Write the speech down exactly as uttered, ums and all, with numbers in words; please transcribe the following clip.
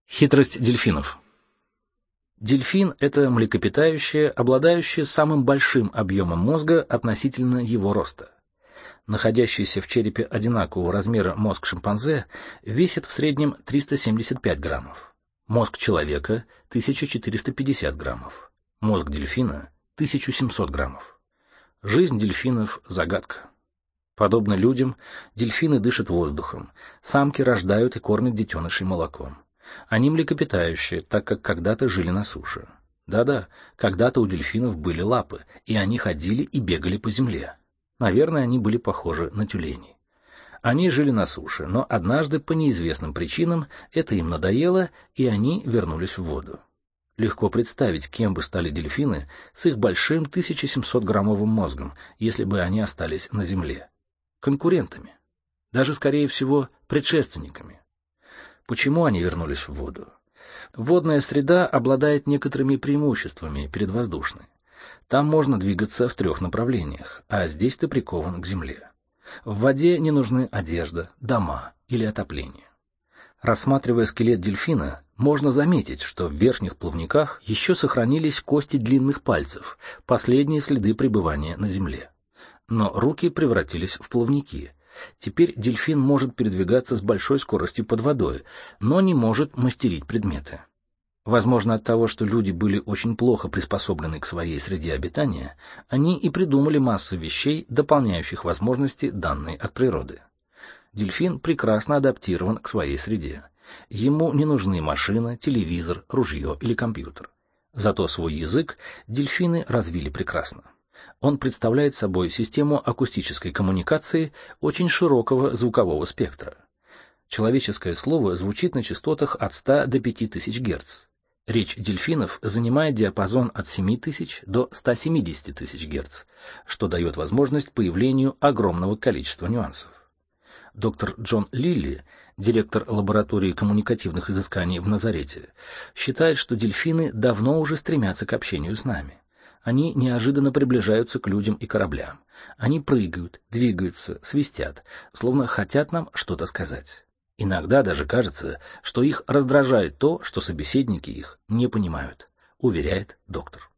Хитрость дельфинов. Дельфин – это млекопитающее, обладающее самым большим объемом мозга относительно его роста. Находящийся в черепе одинакового размера мозг шимпанзе весит в среднем триста семьдесят пять граммов, мозг человека – тысяча четыреста пятьдесят граммов, мозг дельфина – тысяча семьсот граммов. Жизнь дельфинов – загадка. Подобно людям, дельфины дышат воздухом, самки рождают и кормят детенышей молоком. Они млекопитающие, так как когда-то жили на суше. Да-да, когда-то у дельфинов были лапы, и они ходили и бегали по земле. Наверное, они были похожи на тюленей. Они жили на суше, но однажды по неизвестным причинам это им надоело, и они вернулись в воду. Легко представить, кем бы стали дельфины с их большим тысяча семьсот граммовым мозгом, если бы они остались на земле. Конкурентами. Даже, скорее всего, предшественниками. Почему они вернулись в воду? Водная среда обладает некоторыми преимуществами перед воздушной. Там можно двигаться в трех направлениях, а здесь ты прикован к земле. В воде не нужны одежда, дома или отопление. Рассматривая скелет дельфина, можно заметить, что в верхних плавниках еще сохранились кости длинных пальцев, последние следы пребывания на земле. Но руки превратились в плавники. Теперь дельфин может передвигаться с большой скоростью под водой, но не может мастерить предметы. Возможно, от того, что люди были очень плохо приспособлены к своей среде обитания, они и придумали массу вещей, дополняющих возможности, данные от природы. Дельфин прекрасно адаптирован к своей среде. Ему не нужны машина, телевизор, ружье или компьютер. Зато свой язык дельфины развили прекрасно. Он представляет собой систему акустической коммуникации очень широкого звукового спектра. Человеческое слово звучит на частотах от ста до пяти тысяч герц. Речь дельфинов занимает диапазон от семи тысяч до ста семидесяти тысяч герц, что дает возможность появлению огромного количества нюансов. Доктор Джон Лилли, директор лаборатории коммуникативных изысканий в Назарете, считает, что дельфины давно уже стремятся к общению с нами. Они неожиданно приближаются к людям и кораблям. Они прыгают, двигаются, свистят, словно хотят нам что-то сказать. Иногда даже кажется, что их раздражает то, что собеседники их не понимают, уверяет доктор.